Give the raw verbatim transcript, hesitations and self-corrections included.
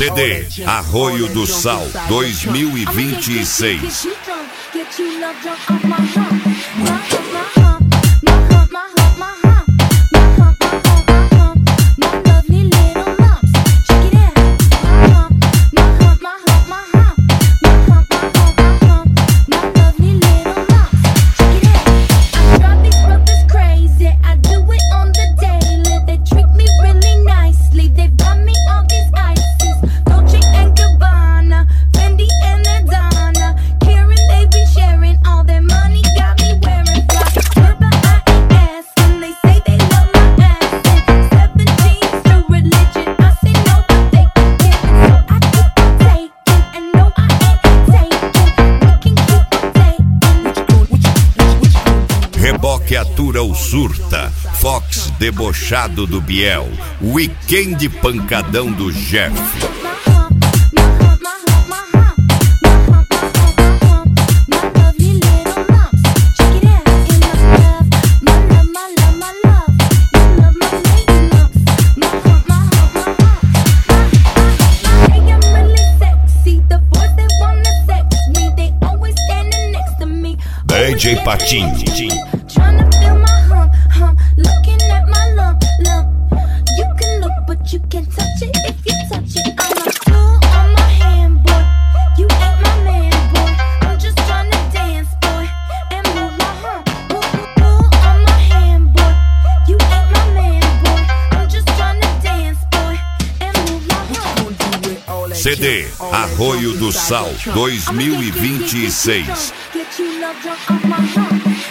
C D Arroio do Sal dois mil e vinte e seis. Reboque atura o surta, Fox debochado do Biel, Weekend pancadão do Jeff. D J Patinho. C D Arroio do Sal dois mil e vinte e seis.